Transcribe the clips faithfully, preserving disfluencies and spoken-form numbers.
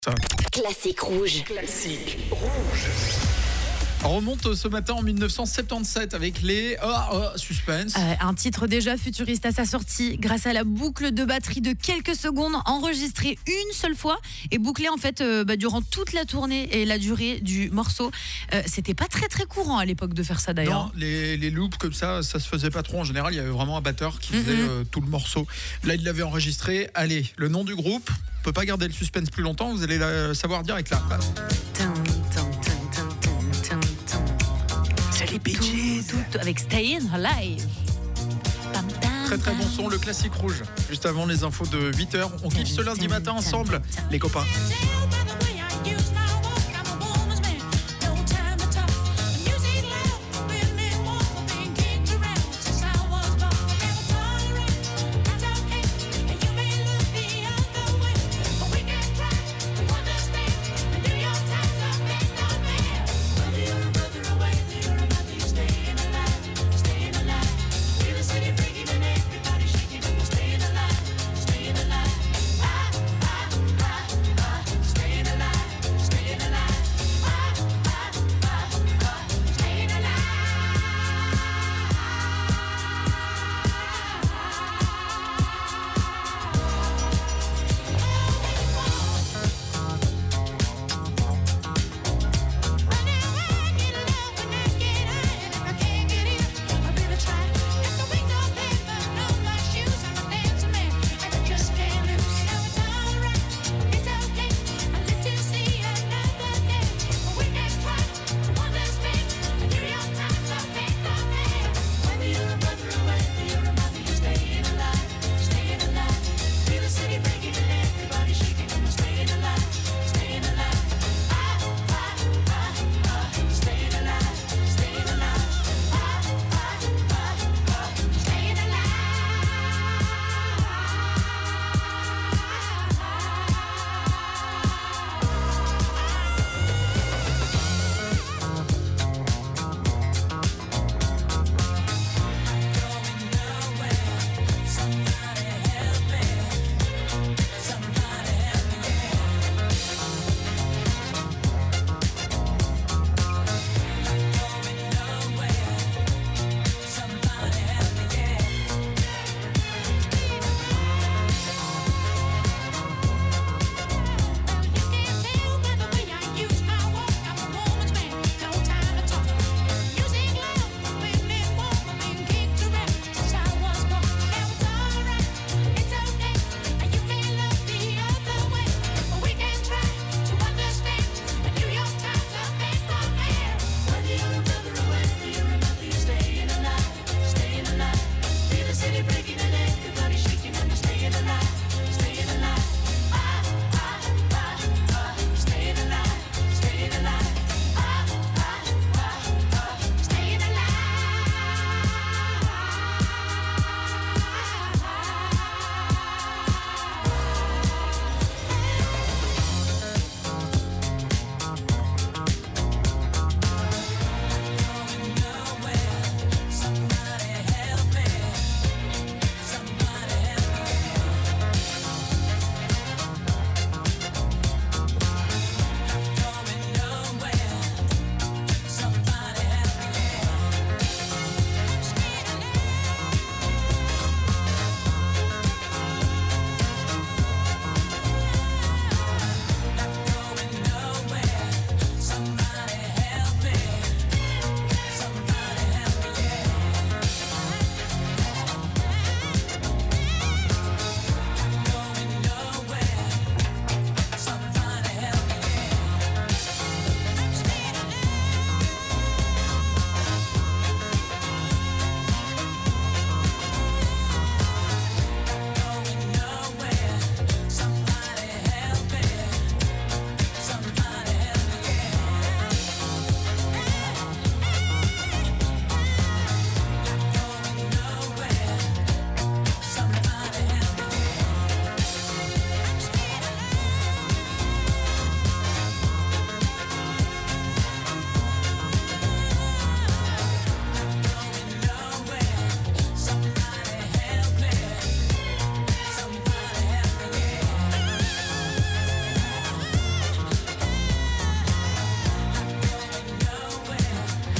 Ça. Classique rouge. Classique rouge. On remonte ce matin en dix-neuf cent soixante-dix-sept avec les oh, oh, suspense. Euh, un titre déjà futuriste à sa sortie, grâce à la boucle de batterie de quelques secondes enregistrée une seule fois et bouclée en fait euh, bah, durant toute la tournée et la durée du morceau. Euh, c'était pas très très courant à l'époque de faire ça d'ailleurs. Non, les, les loops comme ça, ça se faisait pas trop. En général, il y avait vraiment un batteur qui faisait mm-hmm. euh, tout le morceau. Là, il l'avait enregistré. Allez, le nom du groupe, on peut pas garder le suspense plus longtemps. Vous allez la savoir direct là. Les Bee Gees. Tout, tout, avec Stayin' Alive. Très très bon son, le classique rouge. Juste avant les infos de huit heures, on kiffe ce lundi matin ensemble, les copains.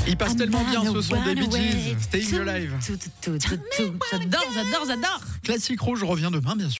Il passe I'm tellement bien gonna ce son des run Bee away. Gees, Staying Tout, Alive. tout, tout, tout, tout. J'adore, j'adore, j'adore. Classique rouge revient demain, bien sûr.